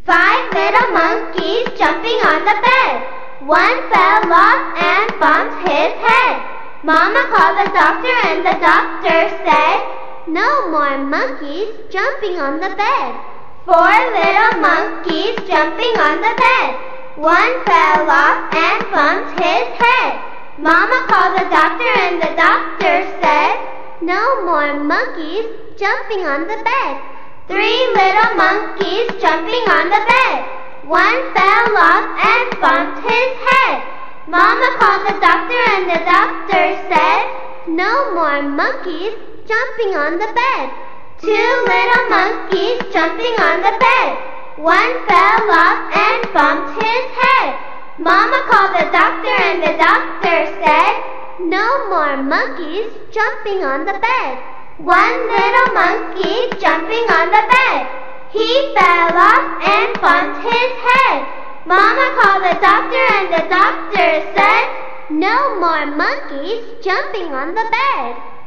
5 little monkeys jumping on the bed. One fell off and bumped his head. Mama called the doctor and the doctor said, "No more monkeys jumping on the bed." 4 little monkeys jumping on the bed. One fell off and bumped his head. Mama called the doctor and the doctor said, "No more monkeys jumping on the bed." 3 little monkeys jumping on the bed. One fell off and bumped his head. Mama called the doctor and the doctor said, "No more monkeys jumping on the bed." 2 little monkeys jumping on the bed. One fell off and bumped his head. Mama called the doctor and the doctor said, "No more monkeys jumping on the bed." 1 little monkey jumping on the bed. He fell off and bumped his head. Mama called the doctor and the doctor said, "No more monkeys jumping on the bed."